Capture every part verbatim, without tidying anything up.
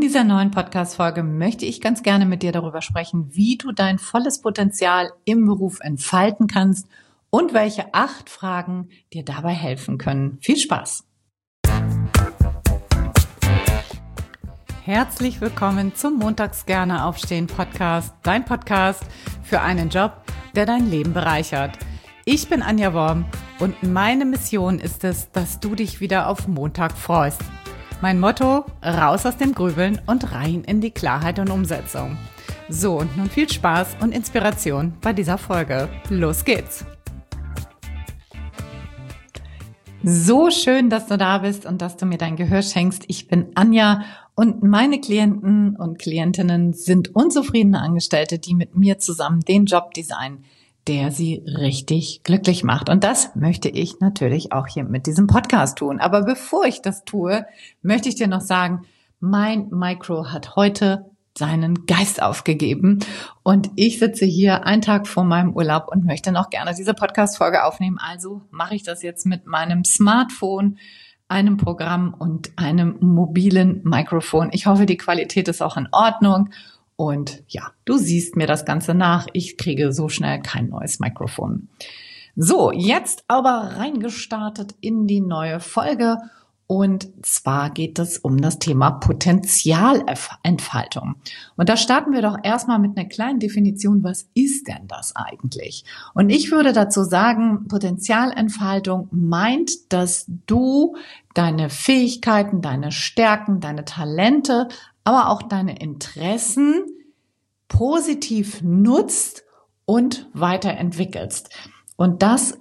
dieser neuen Podcast-Folge möchte ich ganz gerne mit dir darüber sprechen, wie du dein volles Potenzial im Beruf entfalten kannst und welche acht Fragen dir dabei helfen können. Viel Spaß! Herzlich willkommen zum Montags gerne aufstehen Podcast, dein Podcast für einen Job, der dein Leben bereichert. Ich bin Anja Worm und meine Mission ist es, dass du dich wieder auf Montag freust. Mein Motto, raus aus dem Grübeln und rein in die Klarheit und Umsetzung. So, und nun viel Spaß und Inspiration bei dieser Folge. Los geht's! So schön, dass du da bist und dass du mir dein Gehör schenkst. Ich bin Anja und meine Klienten und Klientinnen sind unzufriedene Angestellte, die mit mir zusammen den Job designen, der sie richtig glücklich macht. Und das möchte ich natürlich auch hier mit diesem Podcast tun. Aber bevor ich das tue, möchte ich dir noch sagen, mein Micro hat heute seinen Geist aufgegeben und ich sitze hier einen Tag vor meinem Urlaub und möchte noch gerne diese Podcast-Folge aufnehmen. Also mache ich das jetzt mit meinem Smartphone, einem Programm und einem mobilen Mikrofon. Ich hoffe, die Qualität ist auch in Ordnung. Und ja, du siehst mir das Ganze nach. Ich kriege so schnell kein neues Mikrofon. So, jetzt aber reingestartet in die neue Folge. Und zwar geht es um das Thema Potenzialentfaltung. Und da starten wir doch erstmal mit einer kleinen Definition. Was ist denn das eigentlich? Und ich würde dazu sagen, Potenzialentfaltung meint, dass du deine Fähigkeiten, deine Stärken, deine Talente, aber auch deine Interessen positiv nutzt und weiterentwickelst. Und das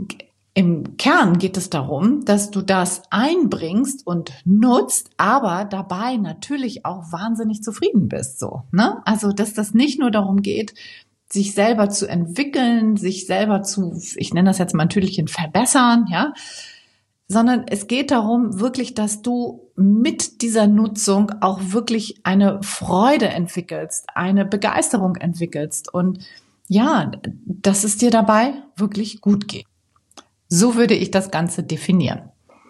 im Kern geht es darum, dass du das einbringst und nutzt, aber dabei natürlich auch wahnsinnig zufrieden bist, so, ne? Also, dass das nicht nur darum geht, sich selber zu entwickeln, sich selber zu, ich nenne das jetzt mal ein Tüdelchen, verbessern, ja, sondern es geht darum wirklich, dass du mit dieser Nutzung auch wirklich eine Freude entwickelst, eine Begeisterung entwickelst und ja, dass es dir dabei wirklich gut geht. So würde ich das Ganze definieren.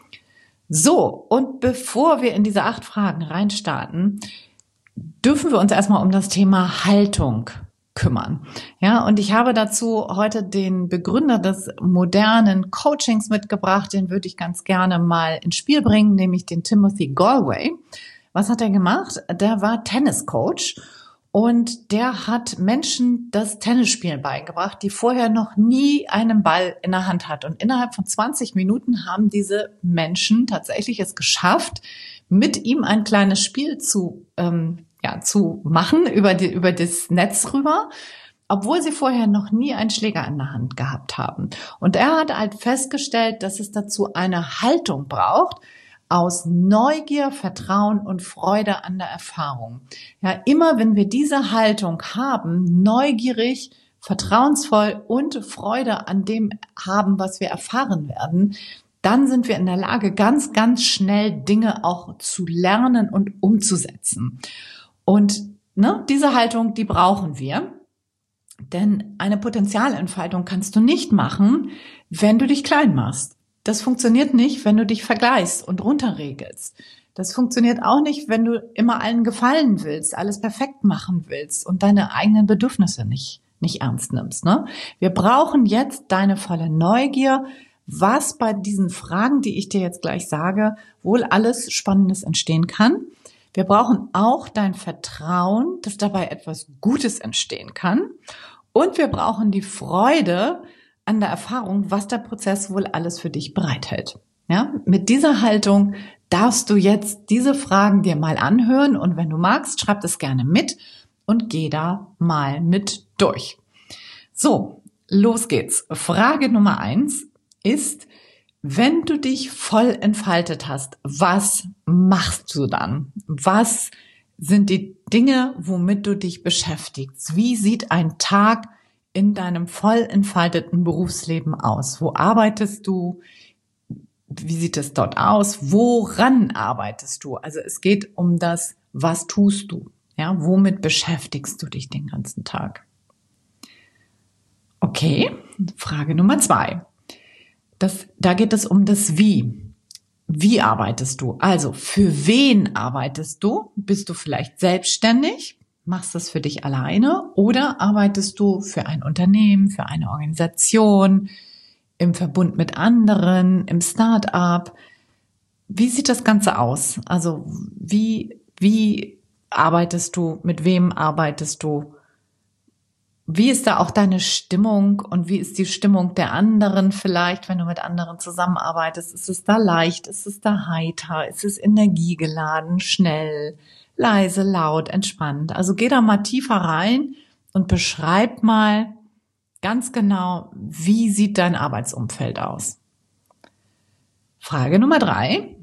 So, und bevor wir in diese acht Fragen reinstarten, dürfen wir uns erstmal um das Thema Haltung kümmern. Ja, und ich habe dazu heute den Begründer des modernen Coachings mitgebracht, den würde ich ganz gerne mal ins Spiel bringen, nämlich den Timothy Galway. Was hat er gemacht? Der war Tenniscoach und der hat Menschen das Tennisspielen beigebracht, die vorher noch nie einen Ball in der Hand hat. Und innerhalb von zwanzig Minuten haben diese Menschen tatsächlich es geschafft, mit ihm ein kleines Spiel zu ähm, ja, zu machen über die, über das Netz rüber, obwohl sie vorher noch nie einen Schläger in der Hand gehabt haben. Und er hat halt festgestellt, dass es dazu eine Haltung braucht aus Neugier, Vertrauen und Freude an der Erfahrung. Ja, immer wenn wir diese Haltung haben, neugierig, vertrauensvoll und Freude an dem haben, was wir erfahren werden, dann sind wir in der Lage, ganz, ganz schnell Dinge auch zu lernen und umzusetzen. Und ne, diese Haltung, die brauchen wir, denn eine Potenzialentfaltung kannst du nicht machen, wenn du dich klein machst. Das funktioniert nicht, wenn du dich vergleichst und runterregelst. Das funktioniert auch nicht, wenn du immer allen gefallen willst, alles perfekt machen willst und deine eigenen Bedürfnisse nicht, nicht ernst nimmst. Ne? Wir brauchen jetzt deine volle Neugier, was bei diesen Fragen, die ich dir jetzt gleich sage, wohl alles Spannendes entstehen kann. Wir brauchen auch dein Vertrauen, dass dabei etwas Gutes entstehen kann. Und wir brauchen die Freude an der Erfahrung, was der Prozess wohl alles für dich bereithält. Ja, mit dieser Haltung darfst du jetzt diese Fragen dir mal anhören und wenn du magst, schreib das gerne mit und geh da mal mit durch. So, los geht's. Frage Nummer eins ist, wenn du dich voll entfaltet hast, was machst du dann? Was sind die Dinge, womit du dich beschäftigst? Wie sieht ein Tag in deinem voll entfalteten Berufsleben aus? Wo arbeitest du? Wie sieht es dort aus? Woran arbeitest du? Also es geht um das, was tust du? Ja, womit beschäftigst du dich den ganzen Tag? Okay, Frage Nummer zwei. Das, da geht es um das Wie. Wie arbeitest du? Also für wen arbeitest du? bist du vielleicht selbstständig, machst das für dich alleine oder arbeitest du für ein Unternehmen, für eine Organisation, im Verbund mit anderen, im Start-up? Wie sieht das Ganze aus? Also wie, wie arbeitest du? Mit wem arbeitest du? Wie ist da auch deine Stimmung und wie ist die Stimmung der anderen vielleicht, wenn du mit anderen zusammenarbeitest? Ist es da leicht? Ist es da heiter? Ist es energiegeladen, schnell, leise, laut, entspannt? Also geh da mal tiefer rein und beschreib mal ganz genau, wie sieht dein Arbeitsumfeld aus? Frage Nummer drei.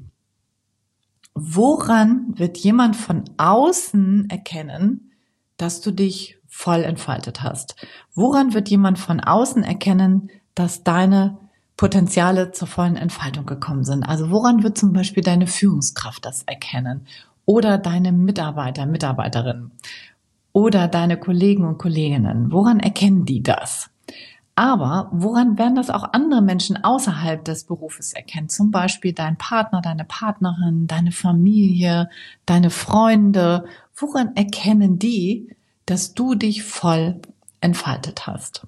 Woran wird jemand von außen erkennen, dass du dich voll entfaltet hast? Woran wird jemand von außen erkennen, dass deine Potenziale zur vollen Entfaltung gekommen sind? Also woran wird zum Beispiel deine Führungskraft das erkennen? Oder deine Mitarbeiter, Mitarbeiterinnen? Oder deine Kollegen und Kolleginnen? Woran erkennen die das? Aber woran werden das auch andere Menschen außerhalb des Berufes erkennen? Zum Beispiel dein Partner, deine Partnerin, deine Familie, deine Freunde. Woran erkennen die, dass du dich voll entfaltet hast?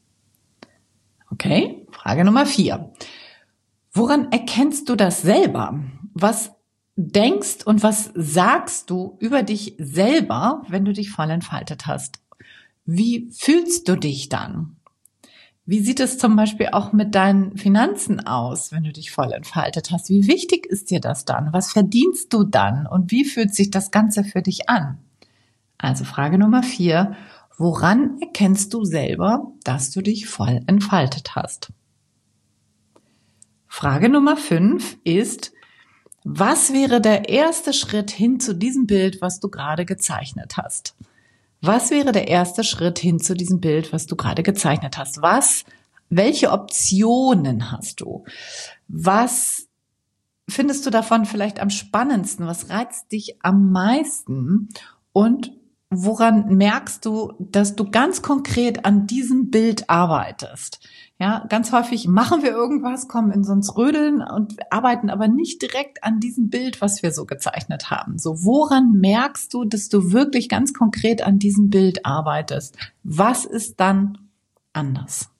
Okay, Frage Nummer vier. Woran erkennst du das selber? Was denkst und was sagst du über dich selber, wenn du dich voll entfaltet hast? Wie fühlst du dich dann? Wie sieht es zum Beispiel auch mit deinen Finanzen aus, wenn du dich voll entfaltet hast? Wie wichtig ist dir das dann? Was verdienst du dann? Und wie fühlt sich das Ganze für dich an? Also Frage Nummer vier. Woran erkennst du selber, dass du dich voll entfaltet hast? Frage Nummer fünf ist, was wäre der erste Schritt hin zu diesem Bild, was du gerade gezeichnet hast? Was wäre der erste Schritt hin zu diesem Bild, was du gerade gezeichnet hast? Was, welche Optionen hast du? Was findest du davon vielleicht am spannendsten? Was reizt dich am meisten? Und woran merkst du, dass du ganz konkret an diesem Bild arbeitest? Ja, ganz häufig machen wir irgendwas, kommen in so ins Rödeln und arbeiten aber nicht direkt an diesem Bild, was wir so gezeichnet haben. So, woran merkst du, dass du wirklich ganz konkret an diesem Bild arbeitest? Was ist dann anders?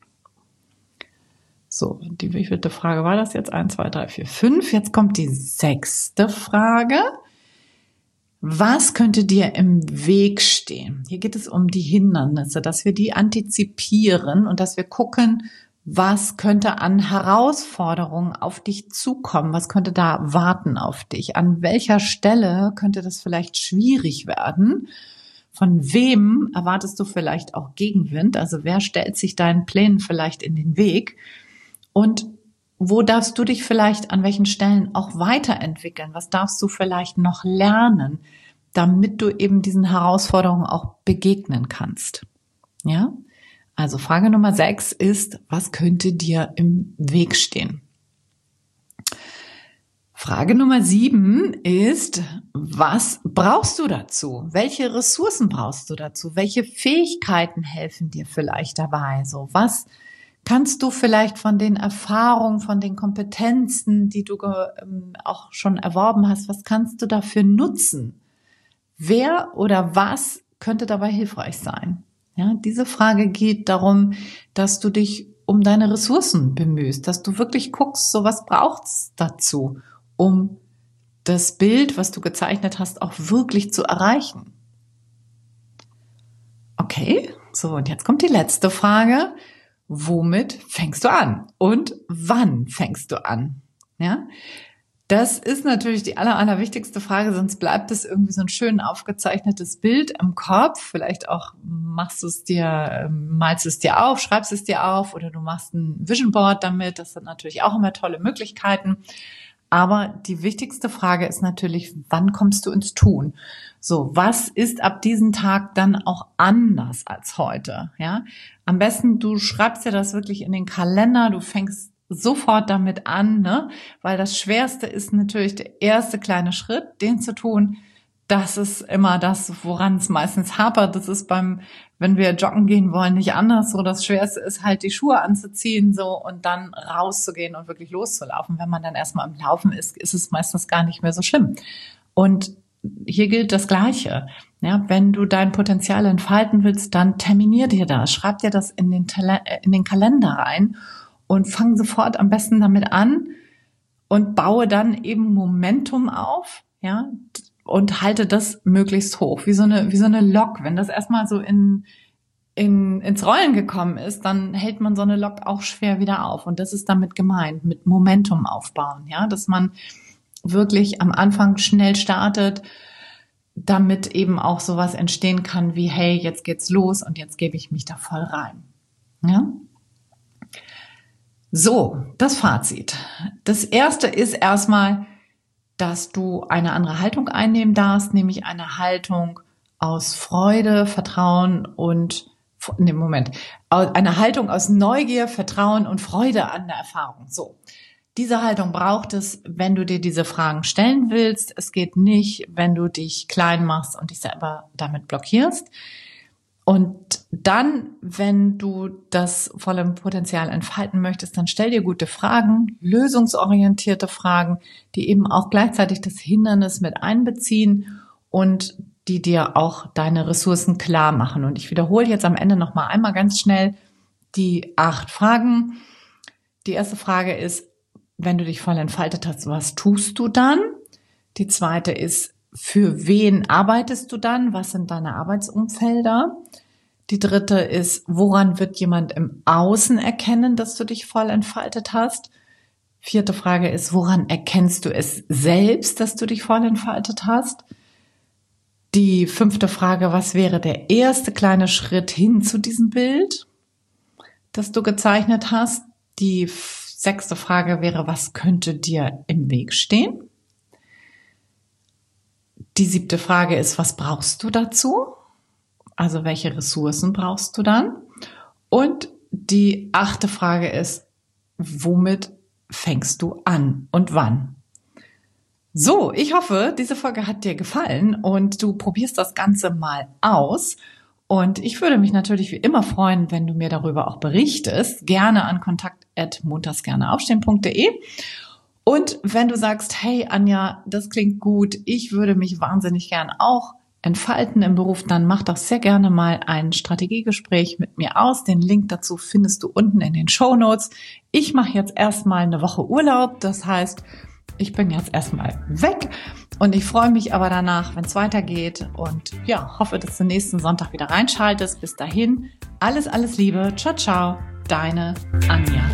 So, die wievielte Frage war das jetzt? Eins, zwei, drei, vier, fünf. Jetzt kommt die sechste Frage. Was könnte dir im Weg stehen? Hier geht es um die Hindernisse, dass wir die antizipieren und dass wir gucken, was könnte an Herausforderungen auf dich zukommen? Was könnte da warten auf dich? An welcher Stelle könnte das vielleicht schwierig werden? Von wem erwartest du vielleicht auch Gegenwind? Also wer stellt sich deinen Plänen vielleicht in den Weg? Und wo darfst du dich vielleicht an welchen Stellen auch weiterentwickeln? Was darfst du vielleicht noch lernen, damit du eben diesen Herausforderungen auch begegnen kannst? Ja? Also Frage Nummer sechs ist, was könnte dir im Weg stehen? Frage Nummer sieben ist, was brauchst du dazu? Welche Ressourcen brauchst du dazu? Welche Fähigkeiten helfen dir vielleicht dabei? So, was kannst du vielleicht von den Erfahrungen, von den Kompetenzen, die du ähm, auch schon erworben hast, was kannst du dafür nutzen? Wer oder was könnte dabei hilfreich sein? Ja, diese Frage geht darum, dass du dich um deine Ressourcen bemühst, dass du wirklich guckst, so was braucht's dazu, um das Bild, was du gezeichnet hast, auch wirklich zu erreichen. Okay, so und jetzt kommt die letzte Frage. Womit fängst du an? Und wann fängst du an? Ja, das ist natürlich die aller, aller wichtigste Frage, sonst bleibt es irgendwie so ein schön aufgezeichnetes Bild im Kopf. Vielleicht auch machst du es dir, malst es dir auf, schreibst es dir auf oder du machst ein Vision Board damit. Das sind natürlich auch immer tolle Möglichkeiten. Aber die wichtigste Frage ist natürlich, wann kommst du ins Tun? So, was ist ab diesem Tag dann auch anders als heute? Ja, am besten du schreibst dir das wirklich in den Kalender, du fängst sofort damit an, ne? Weil das Schwerste ist natürlich der erste kleine Schritt, den zu tun. Das ist immer das, woran es meistens hapert. Das ist beim, wenn wir joggen gehen wollen, nicht anders. So, das Schwerste ist halt, die Schuhe anzuziehen, so, und dann rauszugehen und wirklich loszulaufen. Wenn man dann erstmal am Laufen ist, ist es meistens gar nicht mehr so schlimm. Und hier gilt das Gleiche. Ja, wenn du dein Potenzial entfalten willst, dann terminier dir das, schreib dir das in den, Tele- in den Kalender rein und fang sofort am besten damit an und baue dann eben Momentum auf, ja, und halte das möglichst hoch, wie so eine, wie so eine Lok. Wenn das erstmal so in, in, ins Rollen gekommen ist, dann hält man so eine Lok auch schwer wieder auf. Und das ist damit gemeint, mit Momentum aufbauen, ja, dass man wirklich am Anfang schnell startet, damit eben auch sowas entstehen kann wie, hey, jetzt geht's los und jetzt gebe ich mich da voll rein. Ja? So, das Fazit. Das erste ist erstmal, dass du eine andere Haltung einnehmen darfst, nämlich eine Haltung aus Freude, Vertrauen und, ne, Moment, eine Haltung aus Neugier, Vertrauen und Freude an der Erfahrung. So. Diese Haltung braucht es, wenn du dir diese Fragen stellen willst. Es geht nicht, wenn du dich klein machst und dich selber damit blockierst. Und dann, wenn du das volle Potenzial entfalten möchtest, dann stell dir gute Fragen, lösungsorientierte Fragen, die eben auch gleichzeitig das Hindernis mit einbeziehen und die dir auch deine Ressourcen klar machen. Und ich wiederhole jetzt am Ende noch mal einmal ganz schnell die acht Fragen. Die erste Frage ist, wenn du dich voll entfaltet hast, was tust du dann? Die zweite ist, für wen arbeitest du dann? Was sind deine Arbeitsumfelder? Die dritte ist, woran wird jemand im Außen erkennen, dass du dich voll entfaltet hast? Vierte Frage ist, woran erkennst du es selbst, dass du dich voll entfaltet hast? Die fünfte Frage, was wäre der erste kleine Schritt hin zu diesem Bild, das du gezeichnet hast? Die sechste Frage wäre, was könnte dir im Weg stehen? Die siebte Frage ist, was brauchst du dazu? Also welche Ressourcen brauchst du dann? Und die achte Frage ist, womit fängst du an und wann? So, ich hoffe, diese Folge hat dir gefallen und du probierst das Ganze mal aus. Und ich würde mich natürlich wie immer freuen, wenn du mir darüber auch berichtest. Gerne an kontakt at montagsgerneaufstehen punkt de. Und wenn du sagst, hey Anja, das klingt gut, ich würde mich wahnsinnig gern auch entfalten im Beruf, dann mach doch sehr gerne mal ein Strategiegespräch mit mir aus. Den Link dazu findest du unten in den Shownotes. Ich mache jetzt erstmal eine Woche Urlaub, das heißt, ich bin jetzt erstmal weg und ich freue mich aber danach, wenn es weitergeht und ja, hoffe, dass du nächsten Sonntag wieder reinschaltest. Bis dahin, alles, alles Liebe. Ciao, ciao, deine Anja.